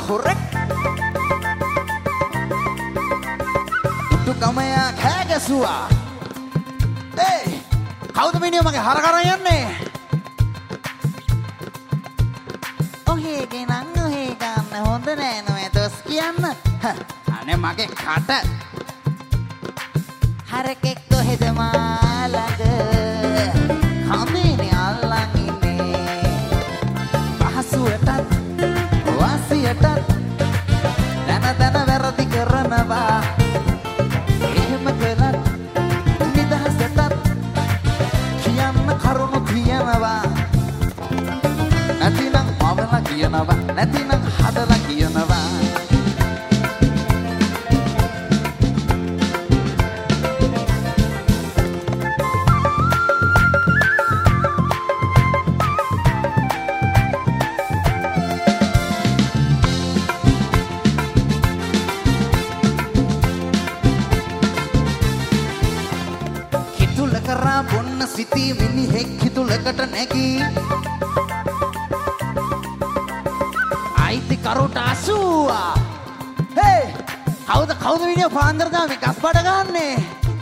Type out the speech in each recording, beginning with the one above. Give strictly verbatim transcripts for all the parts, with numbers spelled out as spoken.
හොරෙක් කමයා කෑ ගැසුවා. ඒ කවුද මිනිහ මගේ හර කරන් යන්නේ? ඔහේ ගෙනන් ඔහේ ගන්න හොඳ නෑ නෝ දොස් කියන්න. අනේ මගේ කට හරකෙක් කොහෙද මාළඟ කම්බිනේ අල්ලන් ඉන්නේ. පහසුවටත් වාසියටත් දන දන වැරදි කරනවා. නැතිනම් මවලා කියනවා නැතිනම් හදලා කියනවා. කිතුල කරා බොන්න සිටි මිනිහෙක් කිතුලකට නැගී කරුට අසුවා. හේ කවුද කවුද විදිය පාන්දර දාමේ ගස් බඩ ගන්නේ?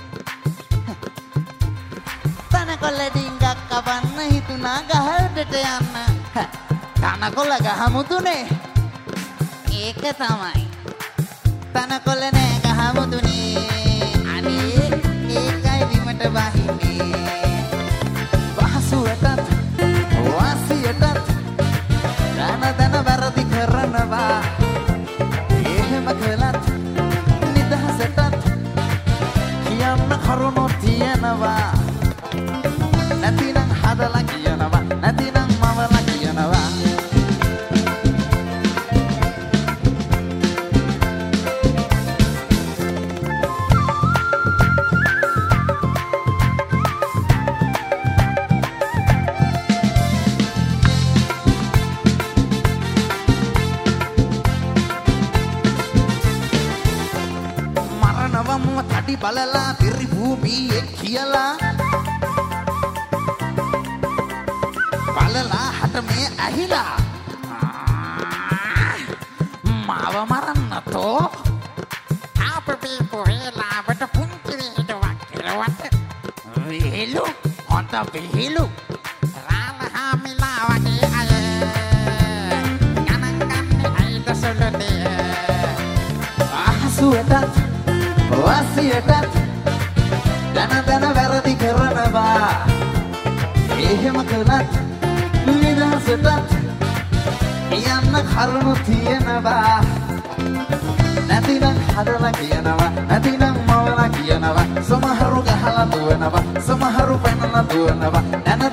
තනකොළ ඩිංගක් කපන්න හිතුණා ගහකට යන්න. තනකොළ ගහ මුතුනේ. ඒක තමයි. තනකොළ නෑ ගහ මුතුනේ. අනේ ඒකයි විමට බහින්නේ. වහසුවටත් වාසියටත් දන දන වැරදි කරනවා. එහෙම කළත් නිදහසටත් කියන්න කරුණු තියෙනවා. නැතිනම් හදලා කියනවා නැතිනම් මවලා කියනවා. තඩි බලලා දිරි භූමියේ කියලා බලලා හට මේ ඇහිලා මාව මරන්නතෝ අපේ කොහෙලාවට පුංචි විහිදුවක් කෙරුවට විහිළු හොඳ විහිළු රාමහාමිලා වගේ අය ගණන් ගන්නේ අයිද සොලනේ. අහසුවටත් වාසියටත් දන දන වැරදි කරනවා. එහෙම කළත් නිදහසටත් කියන්න කරුණු තියෙනවා. නැතිනම් හදලා කියනවා නැතිනම් මවලා කියනවා. සමහරු ගහලා දුවනවා සමහරු පැනලා දුවනවා. දන